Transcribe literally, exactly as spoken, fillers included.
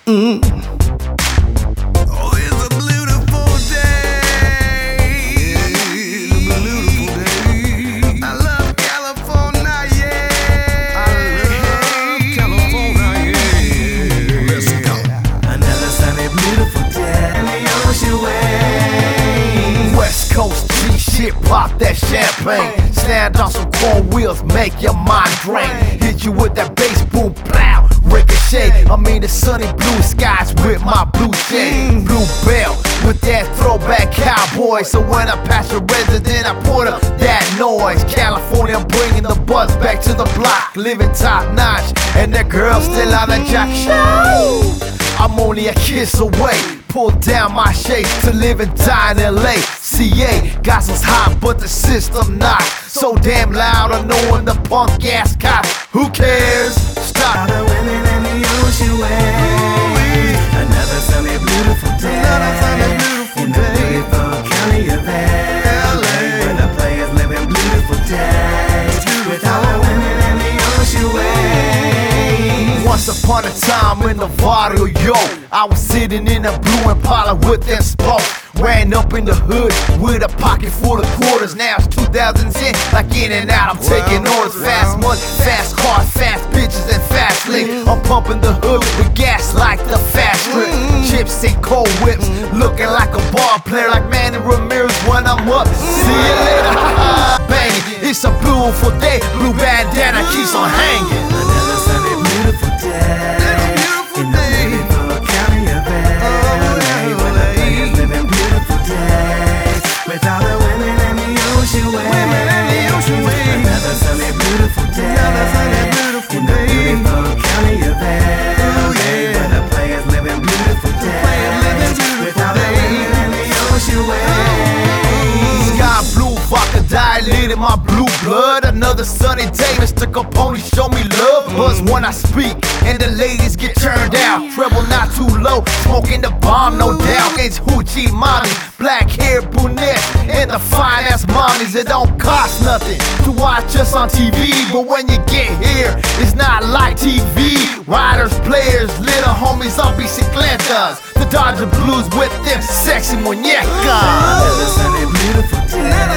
Mm. Oh, it's a beautiful day. It's a beautiful day. I love California, yeah. I love California, yeah. Let's go. Another sunny, beautiful day in the ocean way. West Coast G shit, pop that champagne. Stand on some chrome wheels, make your mind drain. Hit you with that bass boom, plow, ricochet. I mean the sunny blue skies with my blue shade. Blue bell with that throwback cowboy. So when I pass your resident, I put up that noise. California bringing the buzz back to the block. Living top notch, and that girl still on the jack show. I'm only a kiss away. Pull down my shades to live and die in L A. C A got us hot, but the system not. So damn loud, I know when the punk ass cops. Who cares? Stop. The women in the ocean way. Another sunny, beautiful day. Another sunny, beautiful in the day. beautiful county of L A, where the players living beautiful days. With all the women in the ocean way. Once upon a time in the barrio, yo, I was sitting in a blue Impala with them smoke. Ran up in the hood with a pocket full of quarters. Now it's two thousand ten, like in and out, I'm taking orders. Fast money, fast cars, fast bitches, and fast lick. I'm pumping the hood with gas like the fast strip. Chips and cold whips, looking like a ball player, like Manny Ramirez when I'm up. See you later, bang it. It's a beautiful day, blue bandana keeps on hanging. Another sunny, beautiful day in the beautiful county of L A, where the players living beautiful days. With all the women in the ocean way. Another sunny, beautiful day in the beautiful county of L A, where the players living beautiful days. With all the women in the ocean way. Sky blue, vodka dilated my blue blood. Another sunny day, Mister Capone show me love. Buzz when I speak, and the ladies get turned out. Treble not too low, smoking the bomb, no doubt. It's hoochie mommy, black hair brunette, and the fine ass mommies. It don't cost nothing to watch us on T V, but when you get here, it's not like T V. Riders, players, little homies on bicicletas. The Dodger Blues with them sexy muñecas. Another sunny, beautiful day.